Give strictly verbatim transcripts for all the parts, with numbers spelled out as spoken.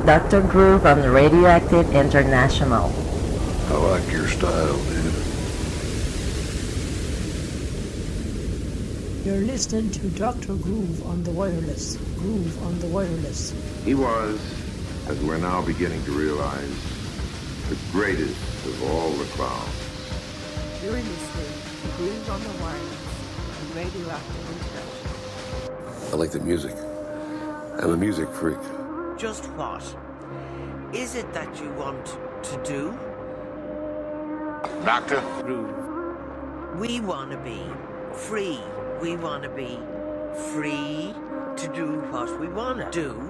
Doctor Groove on Radioactive International. I like your style, dude. You're listening to Doctor Groove on the wireless. Groove on the wireless. He was, as we're now beginning to realize, the greatest of all the clowns. You're listening to Groove on the wireless on Radioactive International. I like the music. I'm a music freak. Just what is it that you want to do? Doctor? Groove. We want to be free. We want to be free to do what we want to do.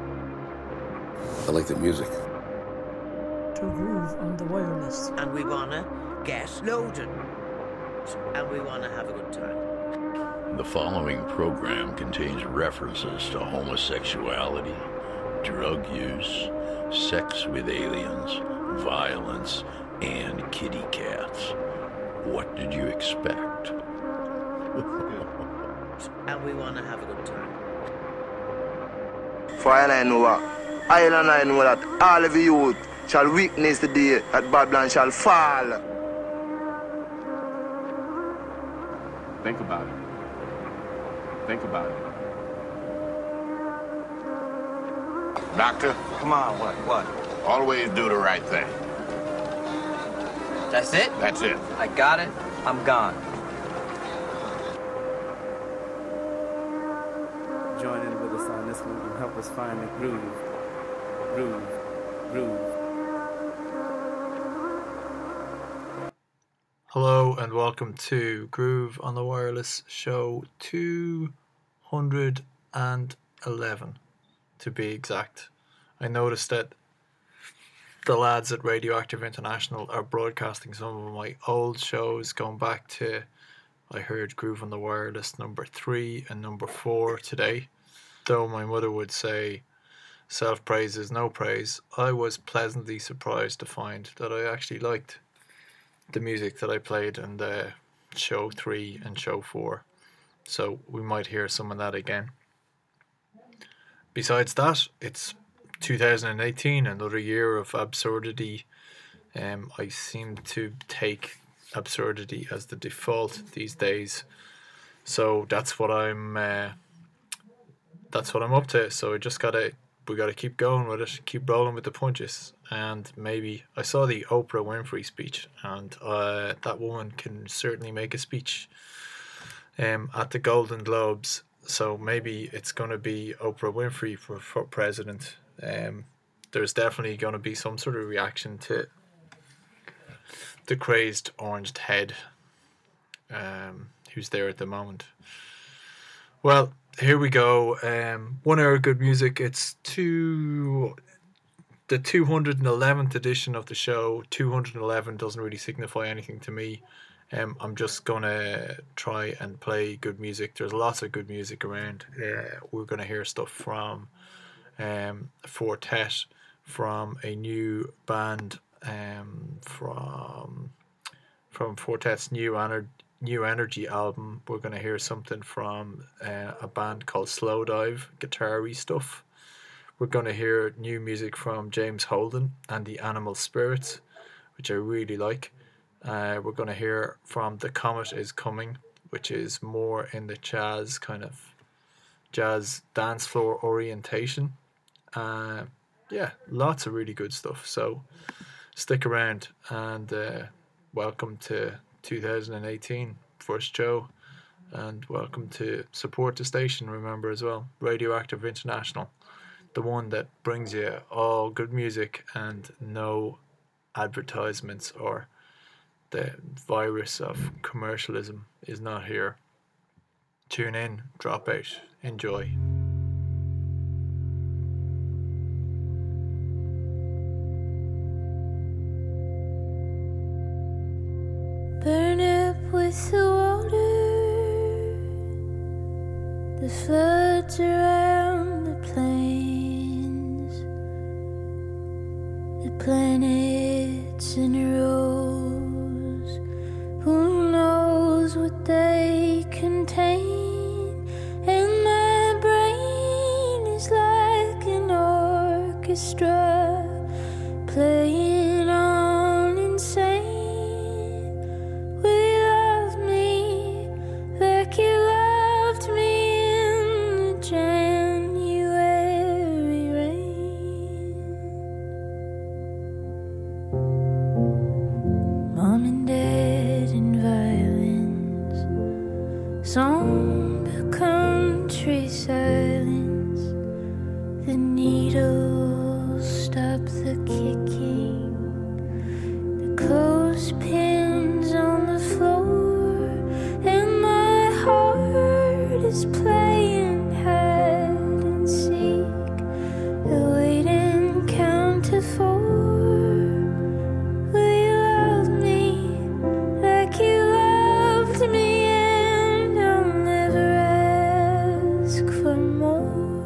I like the music. To groove on the wireless. And we want to get loaded. And we want to have a good time. The following program contains references to homosexuality, drug use, sex with aliens, violence, and kitty cats. What did you expect? And we want to have a good time. For I know what, I and I know that all of you shall witness the day that Babylon shall fall. Think about it. Think about it. Doctor? Come on, what, what? Always do the right thing. That's it? That's it. I got it. I'm gone. Join in with us on this one and help us find the groove. Groove. Groove. Hello and welcome to Groove on the Wireless show two hundred eleven to be exact. I noticed that the lads at Radioactive International are broadcasting some of my old shows going back to, I heard Groove on the Wireless number three and number four today. Though my mother would say self-praise is no praise, I was pleasantly surprised to find that I actually liked the music that I played in the show three and show four. So we might hear some of that again. Besides that, it's two thousand eighteen, another year of absurdity. Um, I seem to take absurdity as the default these days. So that's what I'm uh, that's what I'm up to. So I just gotta we gotta keep going with it, keep rolling with the punches. And maybe I saw the Oprah Winfrey speech, and uh, that woman can certainly make a speech um, at the Golden Globes. So maybe it's going to be Oprah Winfrey for, for president. Um, there's definitely going to be some sort of reaction to the crazed oranged head um, who's there at the moment. Well, here we go. Um, one hour of good music. It's two... The two hundred eleventh edition of the show. Two hundred eleven doesn't really signify anything to me. Um, I'm just going to try and play good music. There's lots of good music around. Uh, we're going to hear stuff from um, Fortet, from a new band, um, from from Fortet's new, ener- new Energy album. We're going to hear something from uh, a band called Slowdive, guitar-y stuff. We're going to hear new music from James Holden and the Animal Spirits, which I really like. Uh, we're going to hear from The Comet Is Coming, which is more in the jazz kind of jazz dance floor orientation. Uh, yeah, lots of really good stuff. So stick around and uh, welcome to two thousand eighteen, first show. And welcome to support the station, remember as well, Radioactive International. The one that brings you all good music and no advertisements, or the virus of commercialism is not here. Tune in, drop out, enjoy. Burn up with the water, the floods around the plains, the planets in rows, who knows what they contain, and my brain is like an orchestra orchestra playing on insane. Will you love me like you loved me in the January rain? Mom and Dad and violins, somber country silence. The needles stop the kicking, the clothespins on the floor, and my heart is playing hide and seek, a wait and count to four. Will you love me like you loved me, and I'll never ask for more?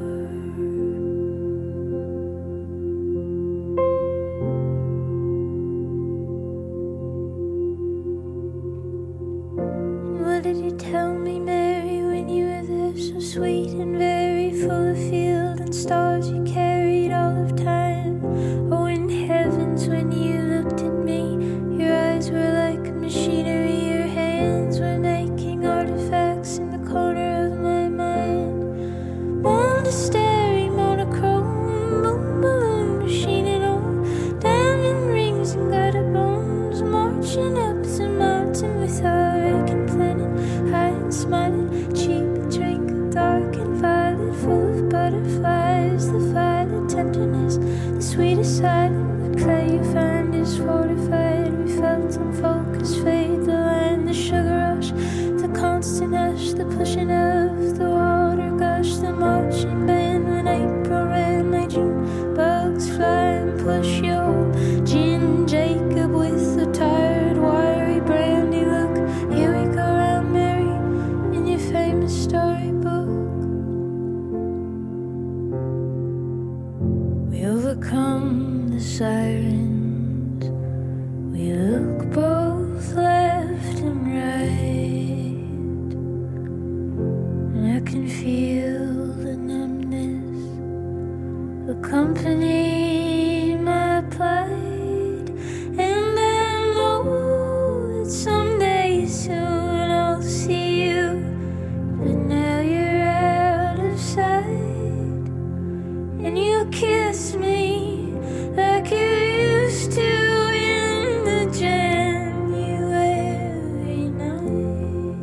What did you tell me, Mary, when you were there, so sweet and very full of field and stars you carried all of time? Oh, in heavens, when you looked at me, your eyes were like machinery, your hands were making artifacts in the corner of my mind. Monastery, monochrome, boom, balloon, machine and all, diamond rings and gutter bones, marching up the mountain with our aching planet, high and smiling, cheap and twinkle, dark and violet, full of butterflies, the violet tenderness, the sweetest silent, the clay you find is fortified. We felt unfocused fade, the line, the sugar rush, the constant hush, the pushing of the water gush, the marching band when April ran, my June bugs fly and push your gin Jacob with the tired wiry brandy look. Here we go round, Mary, in your famous storybook. We overcome the sirens, we look both left and right, and I can feel the numbness accompany my plight, and I know that someday soon I'll see you, but now you're out of sight, and you kiss me like you used to in the January night.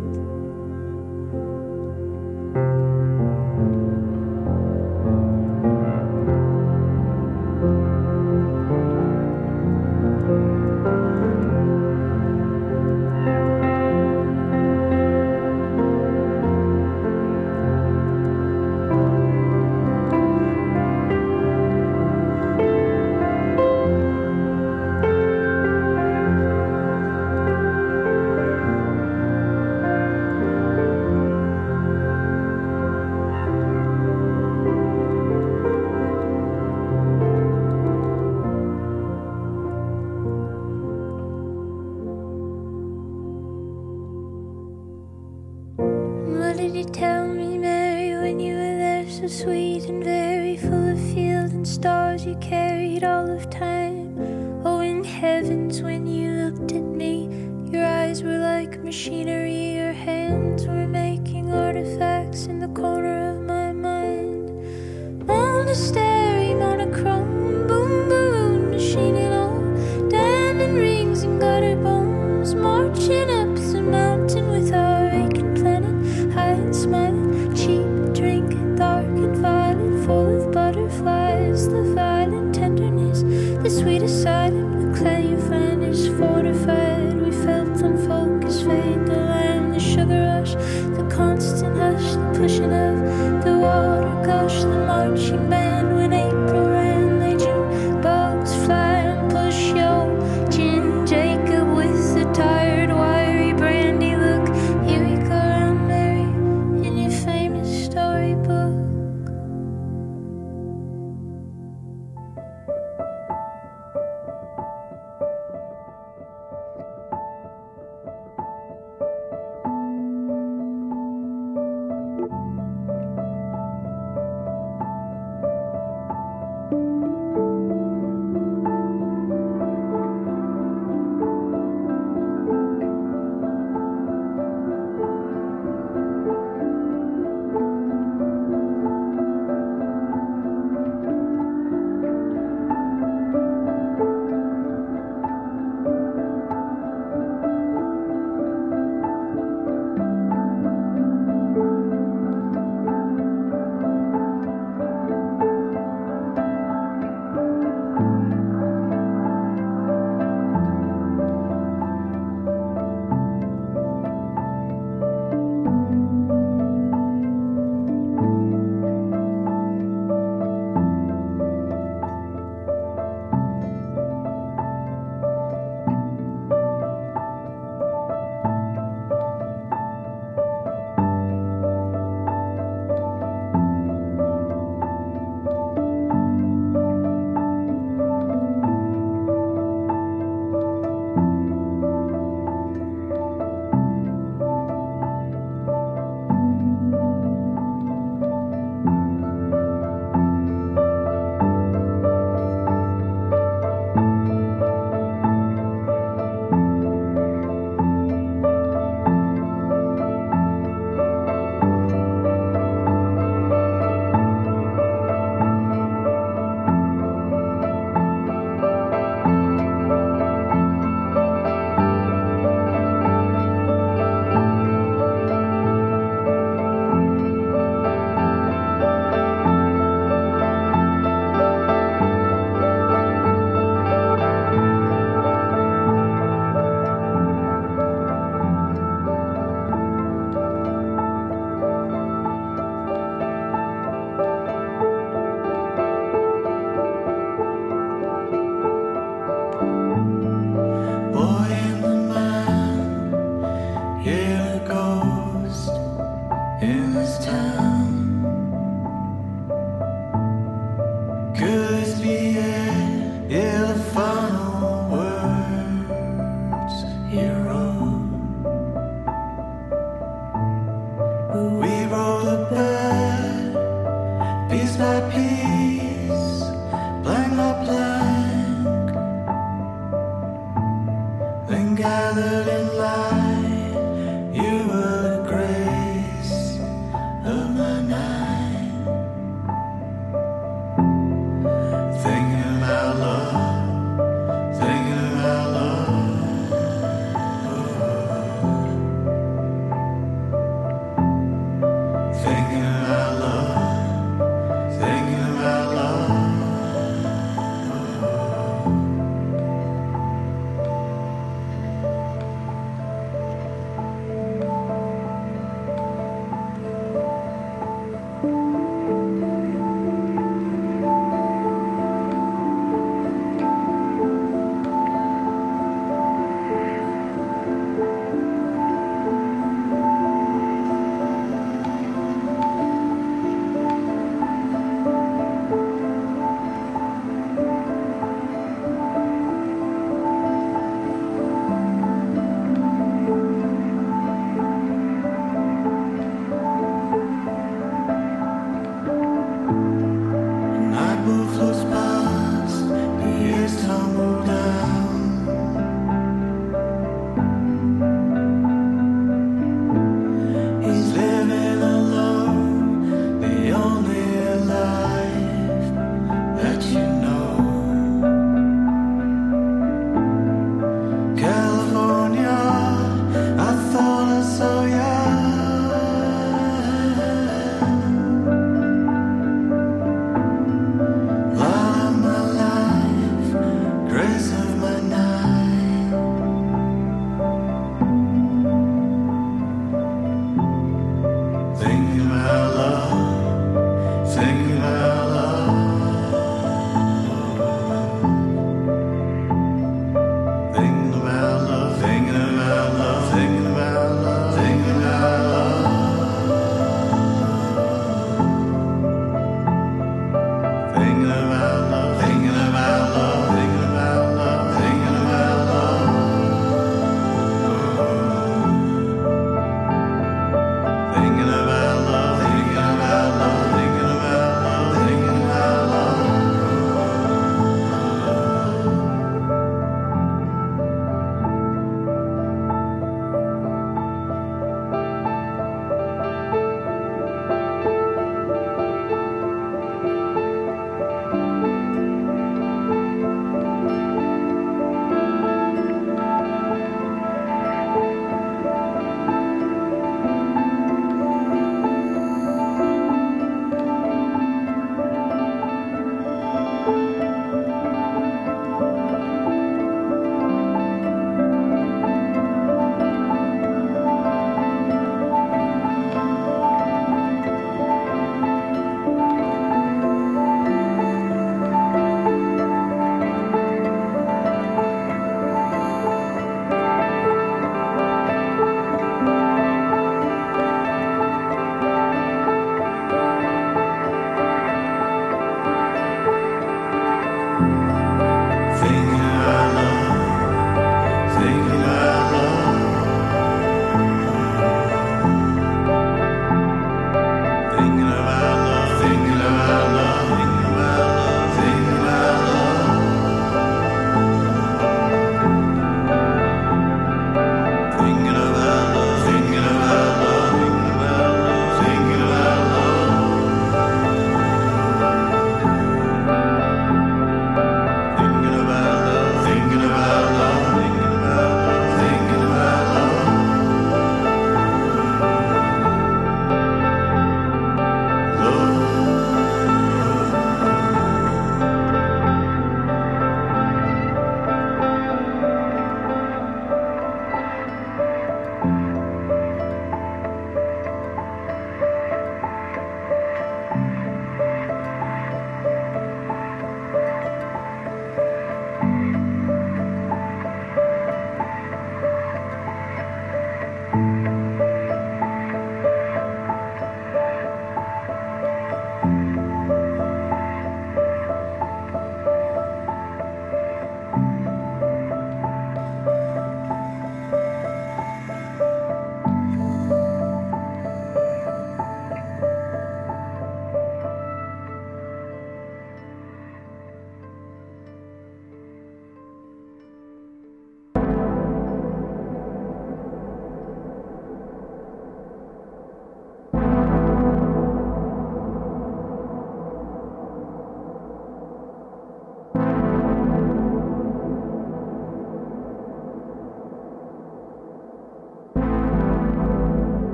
What did you tell me, Mary, when you were there, so sweet and very full of field and stars you carried all of time? Oh, in heavens, when you looked at me, your eyes were like machinery, your hands were making artifacts in the corner of my mind. Monastery, monochrome, boom, balloon, machine and all, diamond rings and gutter bones, marching up the mountain with our aching planet, high and smiling, cheap and drink, dark and violet, full of butterflies, the violent tenderness, the sweetest silent, the clay you find is fortified. We felt unfocused fade, the line, the sugar rush, the constant hush, the pushing of the water gush, the marching band when April ran, they June bugs fly and push your gin Jacob with the tired wiry brandy look. Here we go round, Mary, in your famous storybook. in this town. Could this be it? Yeah, the final words hero. We roll the bed, piece by piece, blank by blank, then gathered in light, you were the grace of my night. Thinking about love, thinking about love. Thinking about love, thinking about love.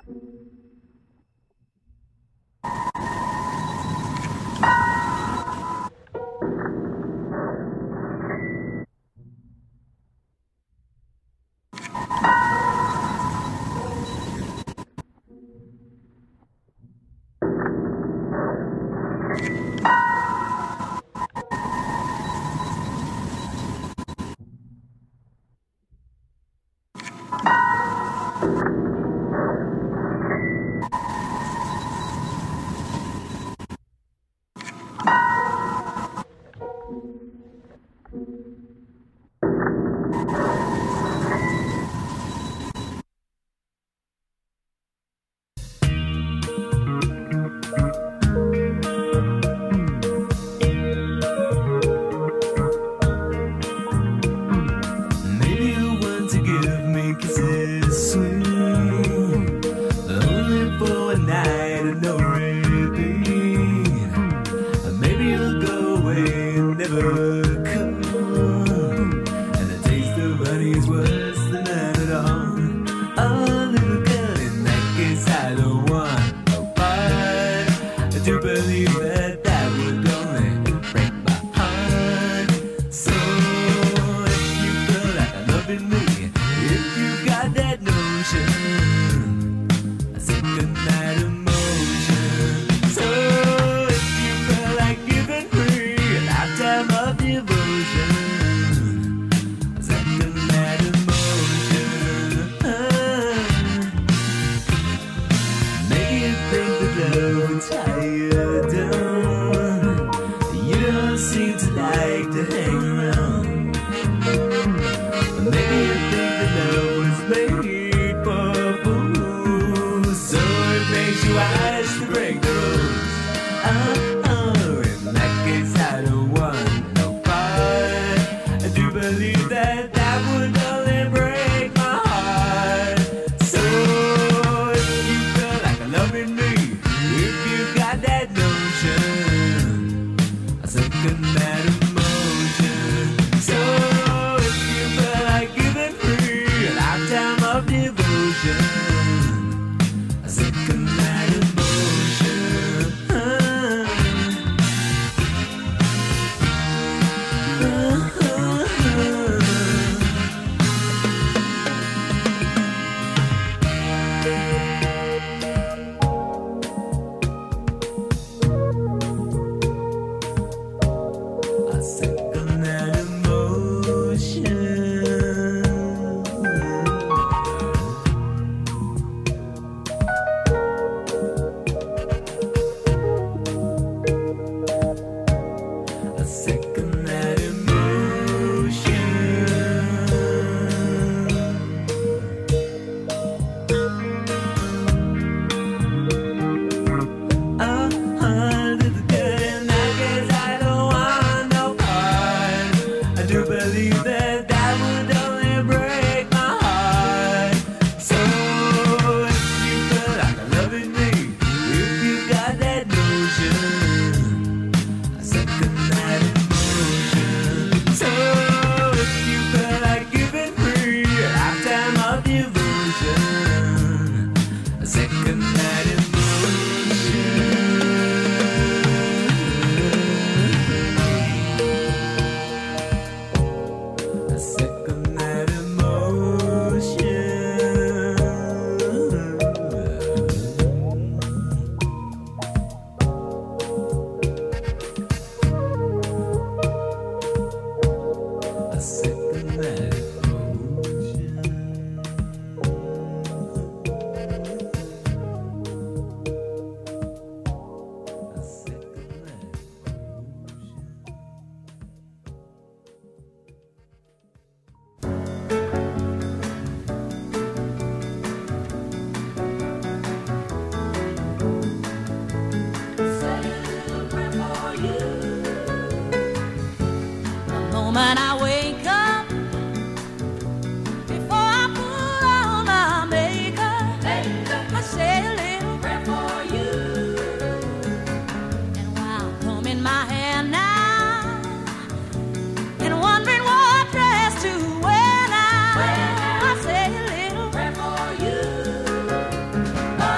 Oh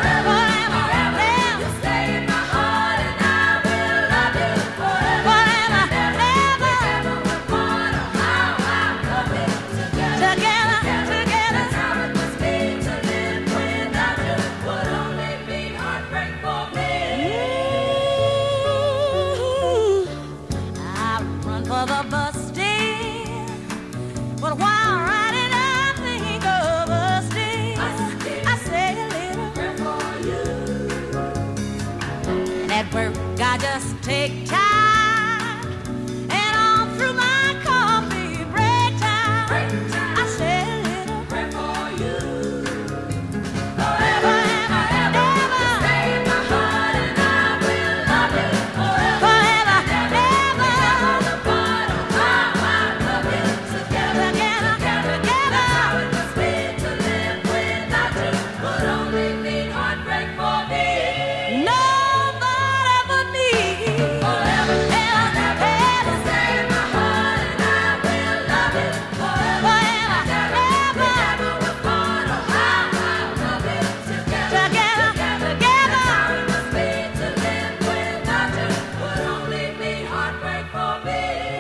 take time, and all through my coffee break time, break time. I say a little prayer for you. Forever and ever, ever. You stay in my heart, and I will love you forever. Forever and ever. Together the bottom, how I love you. Together, together, together, together. That's how it must be to live without you. Would only mean heartbreak for me. Nobody but me. Forever and ever, ever. Stay in my heart, and I will love you forever and ever. Together we're part of how I love you. Together, together, together. That's how it must be to live without you. Would only mean heartbreak for me.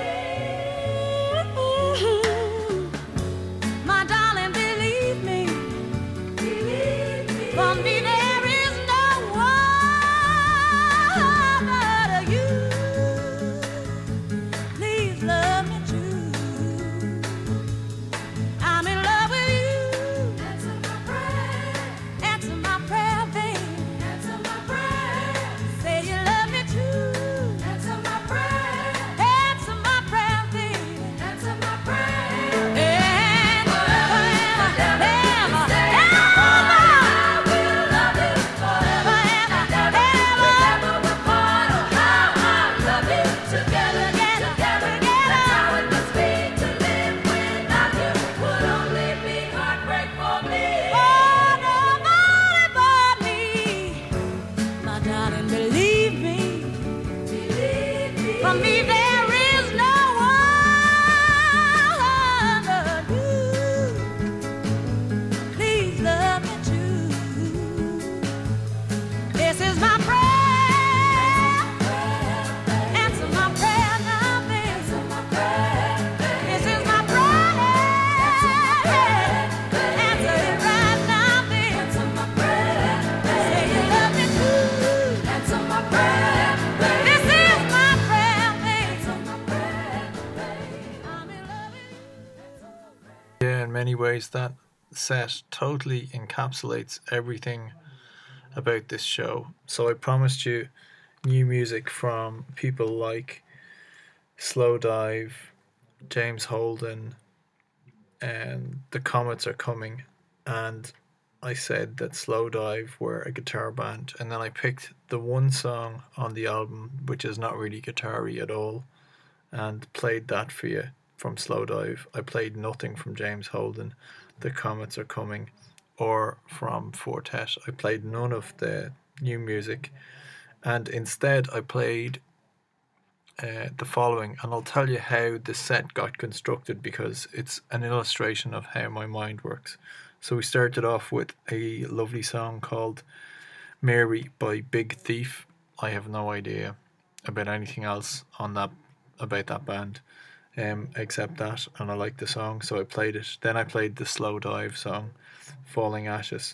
My darling, believe me. Believe me. For me there is no one but you. Please love me too. I'm in love with you. Answer my prayer. Answer my prayer, babe. Answer my prayer. Say you love me too. Answer my prayer. Answer my prayer, babe. Answer my prayer. And forever and ever, ever, I will love you forever and ever. Together we're part of how I love you. Together, together, together. That's how it must be to live without you. Would only be heartbreak for me. Oh, nobody but me. My darling, believe me. Believe me. For me there is no one but you. Please love me too. This is my prayer. Answer my prayer now, babe. Answer my prayer. This is my prayer. Answer it right now, babe. Answer my prayer. Say you love me too. Answer my prayer. This is my prayer, babe. Answer my prayer, babe. I'm in love with you. Yeah, in many ways, that set totally encapsulates everything about this show. So I promised you new music from people like Slowdive, James Holden, and The Comets Are Coming. And I said that Slowdive were a guitar band, and then I picked the one song on the album which is not really guitar-y at all, and played that for you from Slowdive. I played nothing from James Holden, The Comets Are Coming, or from Fortet. I played none of the new music, and instead I played uh, the following, and I'll tell you how the set got constructed because it's an illustration of how my mind works. So we started off with a lovely song called Mary by Big Thief. I have no idea about anything else on that about that band um, except that, and I liked the song, so I played it. Then I played the Slowdive song, Falling Ashes.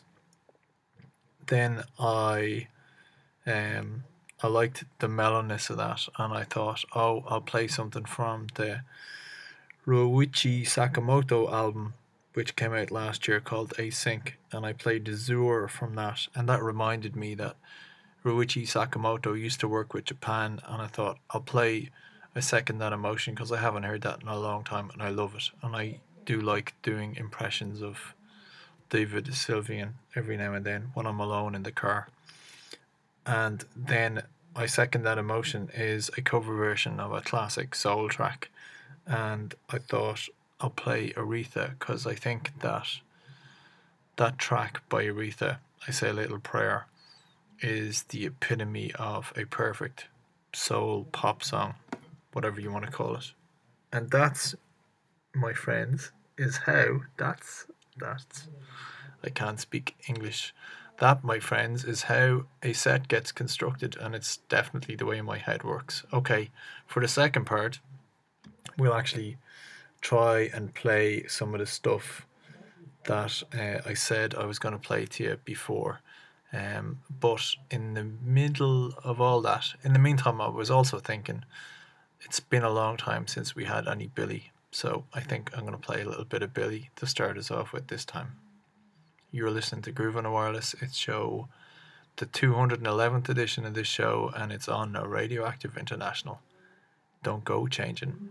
Then I um I liked the mellowness of that, and I thought, oh, I'll play something from the Ryuichi Sakamoto album, which came out last year, called Async, and I played Zur from that, and that reminded me that Ryuichi Sakamoto used to work with Japan, and I thought I'll play I Second That Emotion because I haven't heard that in a long time, and I love it, and I do like doing impressions of David Sylvian every now and then when I'm alone in the car. And then I Second That Emotion is a cover version of a classic soul track, and I thought I'll play Aretha because I think that that track by Aretha, I Say a Little Prayer, is the epitome of a perfect soul pop song, whatever you want to call it. And that's, my friends, is how that's that's I can't speak English. That, my friends, is how a set gets constructed, and it's definitely the way my head works. Okay, for the second part, we'll actually try and play some of the stuff that uh, I said I was going to play to you before. Um, but in the middle of all that, in the meantime, I was also thinking it's been a long time since we had any Billy, so I think I'm going to play a little bit of Billy to start us off with this time. You're listening to Groove on the Wireless. It's show the two hundred eleventh edition of this show, and it's on Radioactive International. Don't go changing.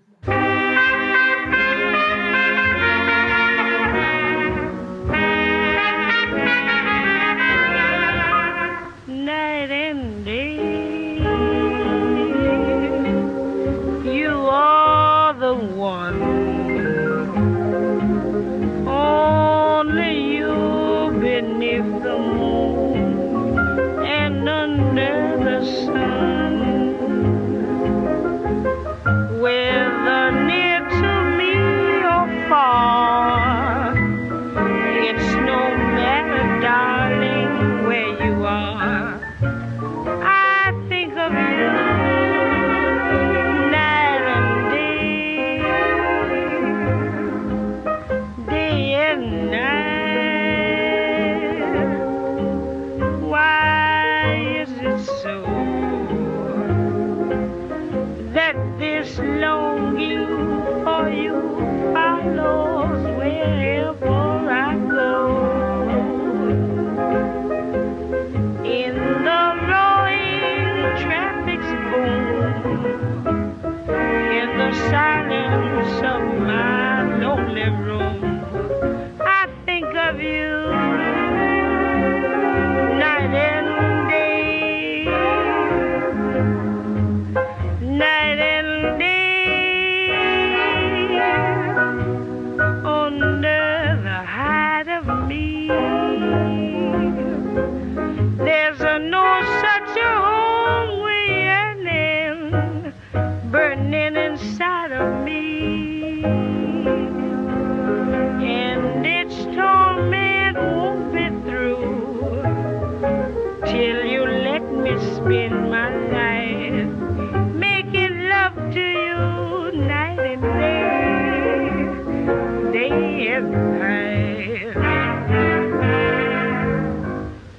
Night and day, you are the one. Only you beneath the moon and under the sun. Whether near to me or far, it's no matter, darling, where you are. I think of you night and day, day and night. Why is it so that this longing for you follows wherever I go? In the roaring traffic's boom, in the silence of my lonely room, I think of you night and day, night and day, under the hide of me. There's a no such a hungry yearning burning inside of me, and its torment won't be through till you let me spend my life making love to you night and day, day and night.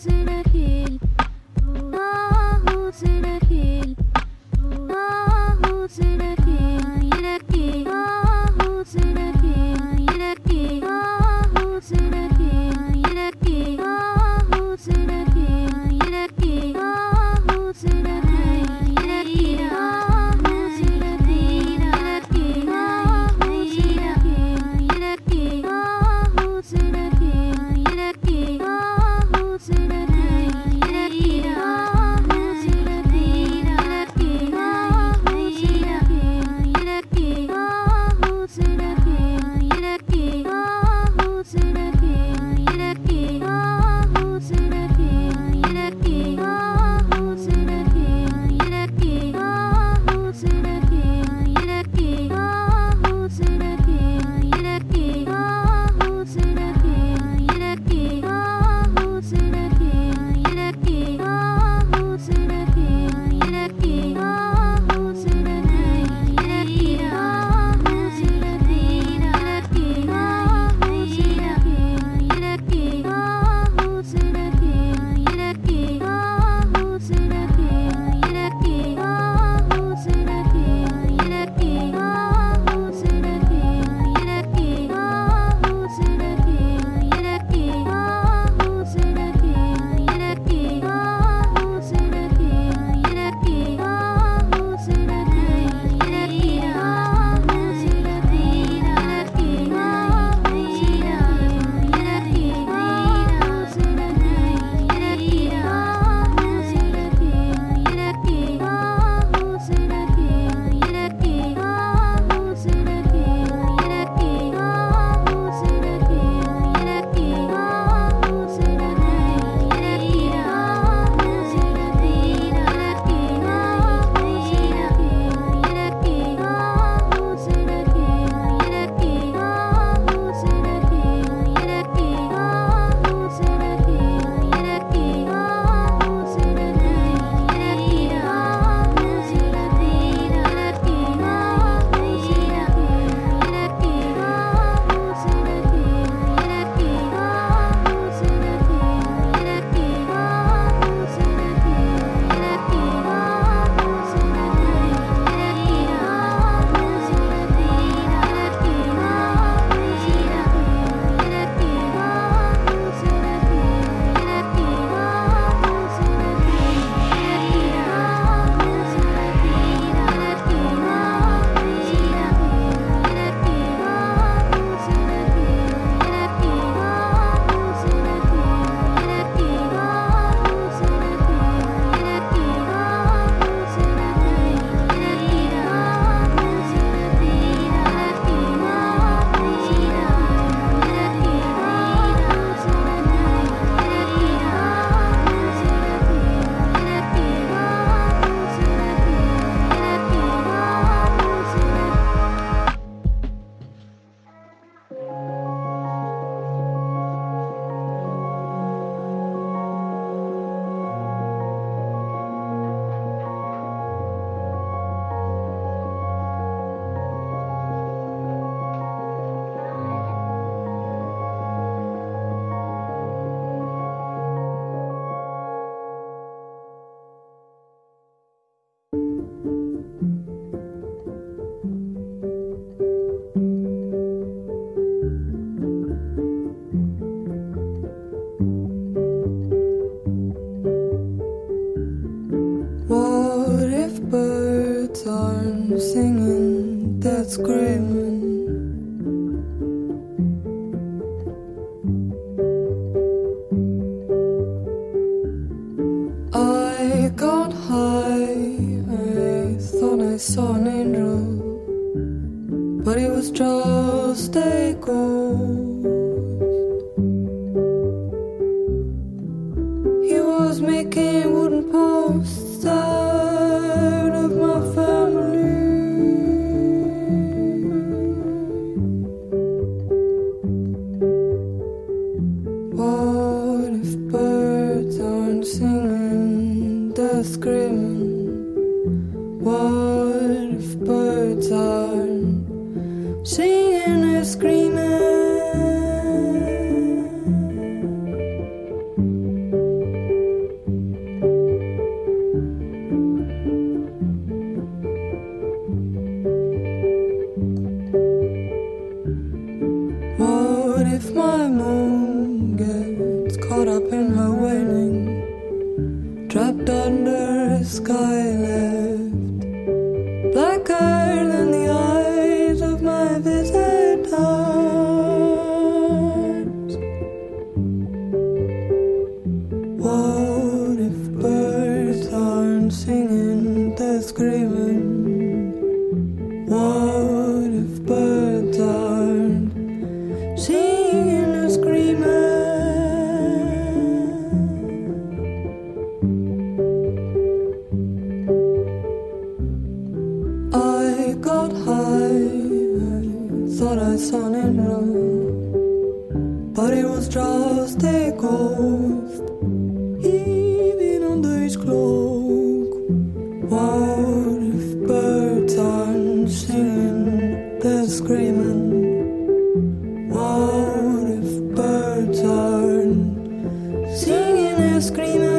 screaming. I got high, I thought I saw an angel, but it was just a ghost. He was making wooden posts out of my family. What if birds aren't singing, they're screaming? What if birds aren't singing, they're screaming? under a sky left blacker than the eyes of my visitors. What if birds aren't singing, they're screaming? What if birds aren't singing, they're screaming? I got high, I thought I saw an angel, but it was just a ghost, even under his cloak. What if birds aren't singing, they're screaming? What if birds aren't singing, they're screaming?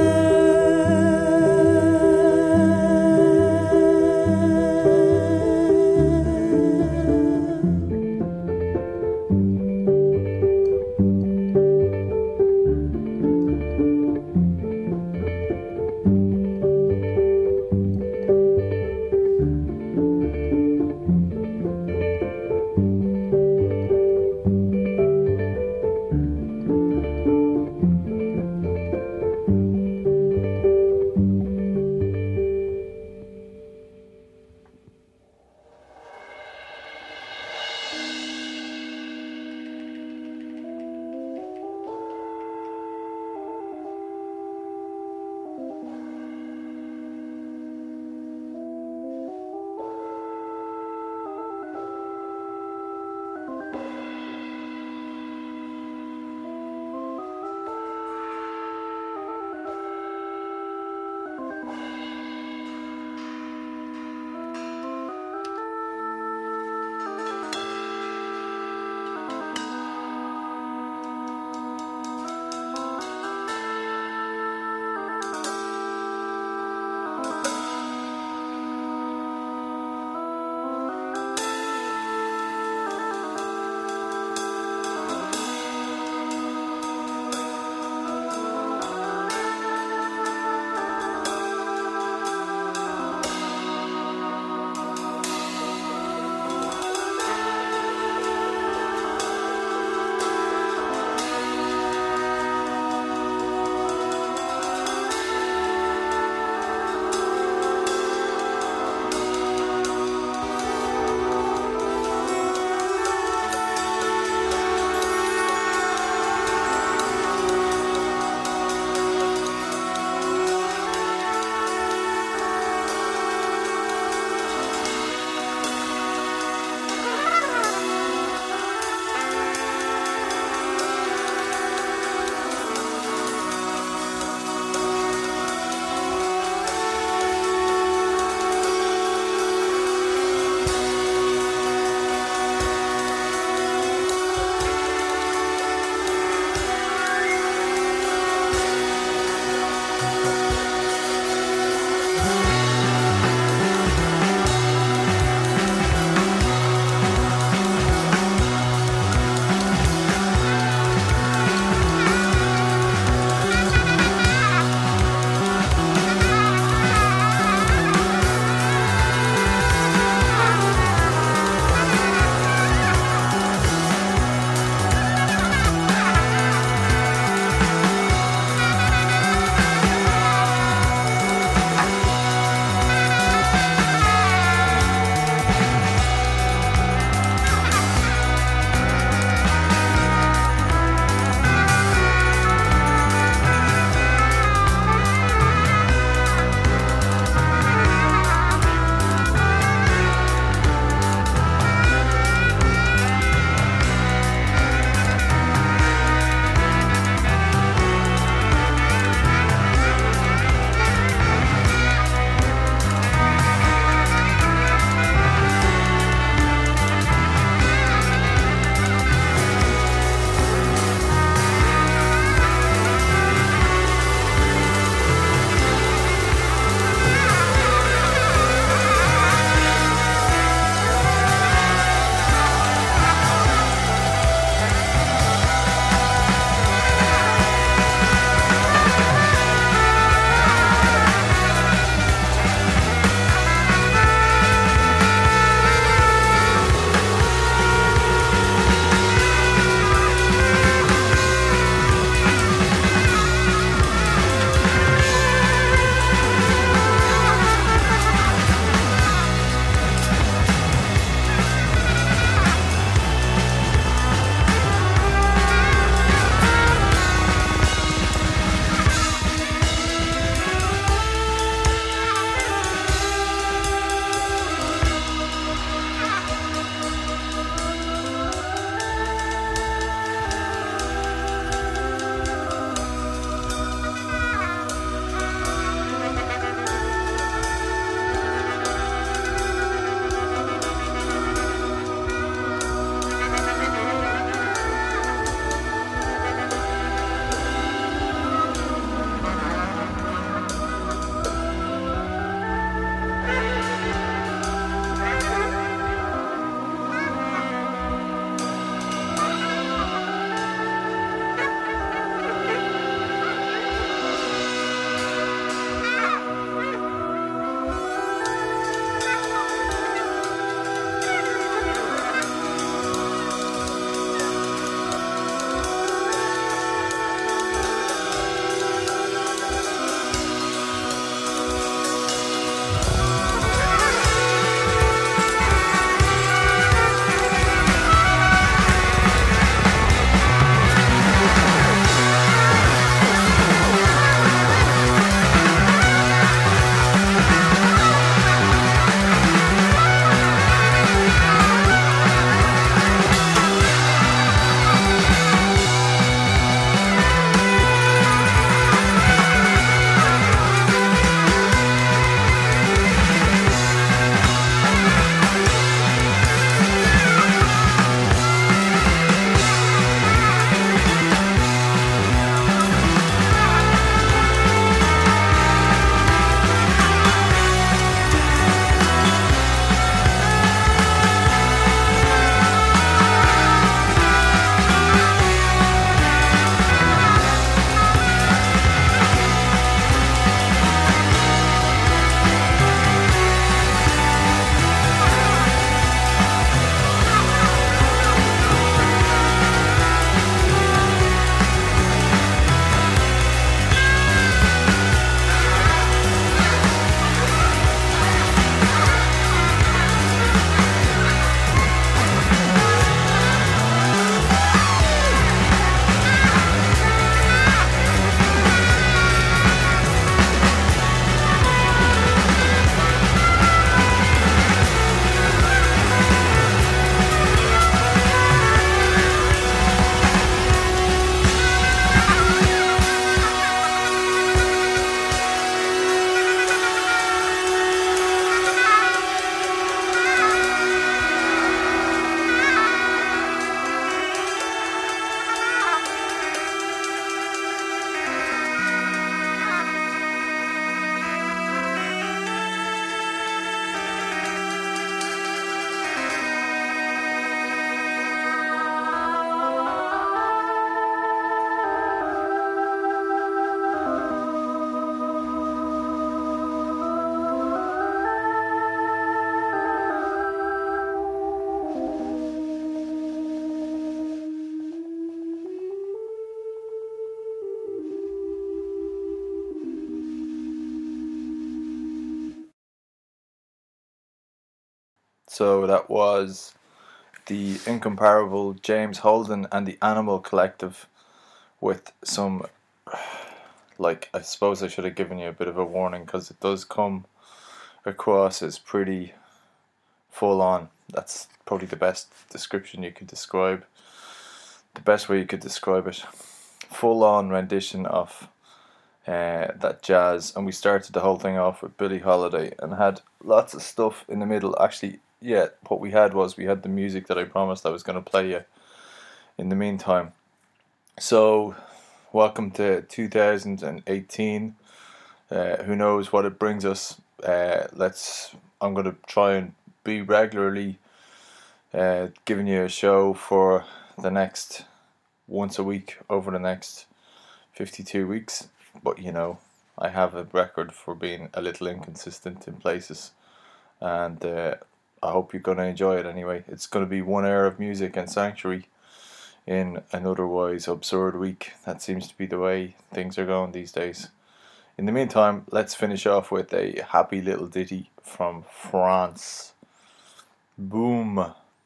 So that was the incomparable James Holden and the Animal Collective with some, like, I suppose I should have given you a bit of a warning because it does come across as pretty full on. That's probably the best description you could describe, the best way you could describe it. Full on rendition of uh, that jazz, and we started the whole thing off with Billie Holiday and had lots of stuff in the middle. Actually, yeah, what we had was we had the music that I promised I was going to play you in the meantime. So, welcome to two thousand eighteen. Uh, who knows what it brings us? Uh, let's. I'm going to try and be regularly uh, giving you a show for the next once a week over the next fifty-two weeks. But you know, I have a record for being a little inconsistent in places, and uh, I hope you're going to enjoy it anyway. It's going to be one hour of music and sanctuary in an otherwise absurd week. That seems to be the way things are going these days. In the meantime, let's finish off with a happy little ditty from France. Boom.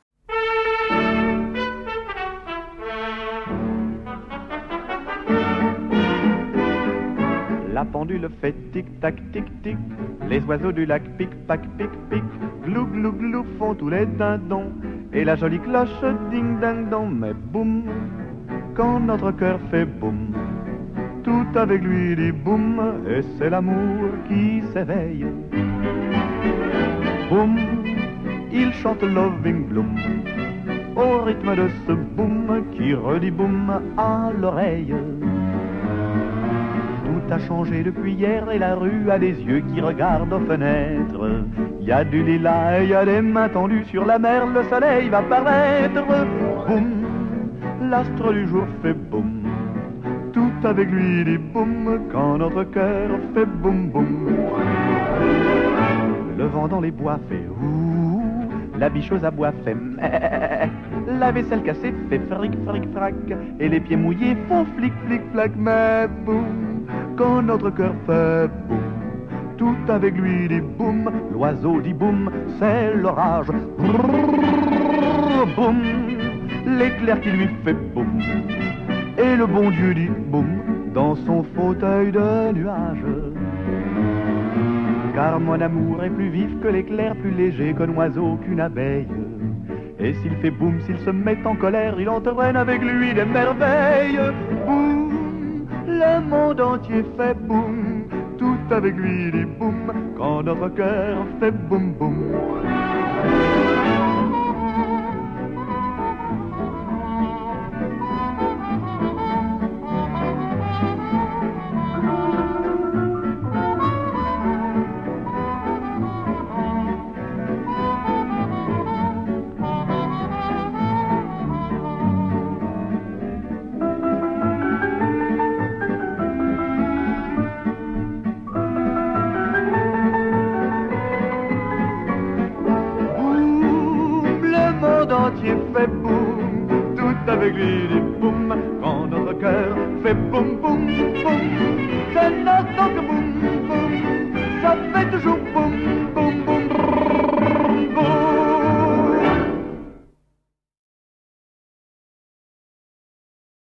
La pendule fait tic-tac, tic-tic. Les oiseaux du lac pic-pac, pic-pic. Glou, glou, glou font tous les dindons. Et la jolie cloche ding-ding-dong. Mais boum, quand notre cœur fait boum, tout avec lui dit boum. Et c'est l'amour qui s'éveille. Boum, il chante Loving Bloom au rythme de ce boum qui redit boum à l'oreille. Tout a changé depuis hier et la rue a des yeux qui regardent aux fenêtres. Y a du lilas et y a des mains tendues sur la mer, le soleil va paraître. Boum, l'astre du jour fait boum, tout avec lui dit boum quand notre cœur fait boum boum. Le vent dans les bois fait ouh, la biche aux abois fait meh, la vaisselle cassée fait fric fric frac, et les pieds mouillés font flic flic flac. Mais boum, quand notre cœur fait boum, tout avec lui dit boum, l'oiseau dit boum, c'est l'orage. Brrr, boum, l'éclair qui lui fait boum, et le bon Dieu dit boum dans son fauteuil de nuage. Car mon amour est plus vif que l'éclair, plus léger qu'un oiseau, qu'une abeille. Et s'il fait boum, s'il se met en colère, il entraîne avec lui des merveilles. Boum, le monde entier fait boum, tout avec lui dit boum, quand notre cœur fait boum boum. Fait boum, tout avec lui dit boum, quand notre cœur fait boum boum boum. C'est notre